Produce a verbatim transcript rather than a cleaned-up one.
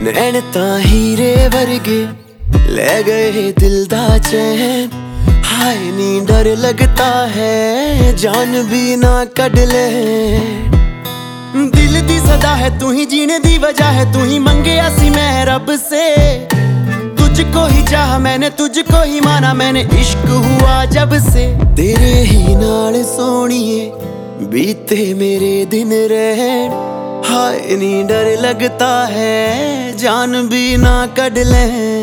नैन तां हीरे वर्गे ले गए दिल दा चैन। हाय नी डर लगता है जान भी ना कढ ले। दिल दी सदा है तू ही जीने दी वजह है, तू ही मंगया सी मैं रब से। तुझको ही चाहा मैंने तुझको ही माना मैंने, इश्क हुआ जब से। तेरे ही नाल सोनिए बीते मेरे दिन रहन। हाय नी डर लगता है जान भी ना कढ ले।